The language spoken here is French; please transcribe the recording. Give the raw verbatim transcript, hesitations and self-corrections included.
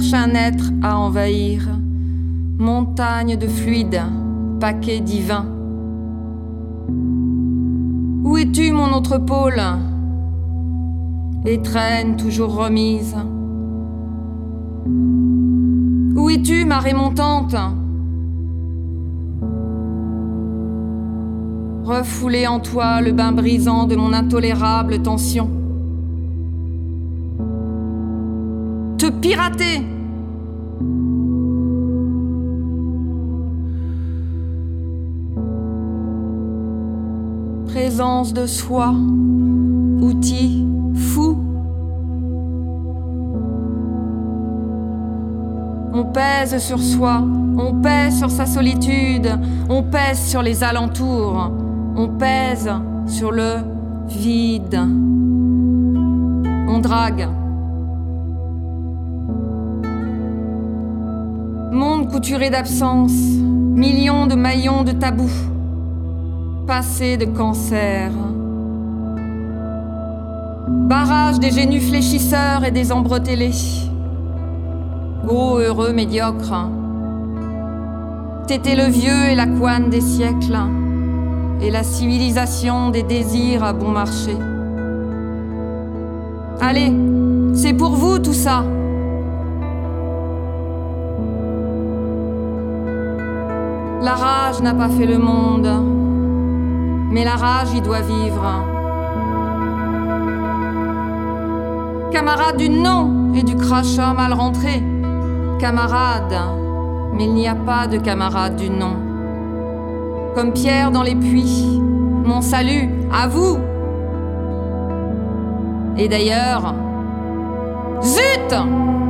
cherche un être à envahir. Montagne de fluide, paquet divin. Où es-tu, mon autre pôle? Étrenne toujours remise. Où es-tu, marée montante? Refouler en toi le bain brisant de mon intolérable tension. Te pirater! Présence de soi, outil fou. On pèse sur soi, on pèse sur sa solitude, on pèse sur les alentours, on pèse sur le vide. On drague. Monde couturé d'absence, millions de maillons de tabous. Passé de cancer. Barrage des génus fléchisseurs et des embretellés. Ô heureux médiocre. T'étais le vieux et la couenne des siècles, et la civilisation des désirs à bon marché. Allez, c'est pour vous tout ça. La rage n'a pas fait le monde. Mais la rage y doit vivre. Camarade du non et du crachat mal rentré. Camarade, mais il n'y a pas de camarade du non. Comme pierre dans les puits, mon salut à vous. Et d'ailleurs, zut!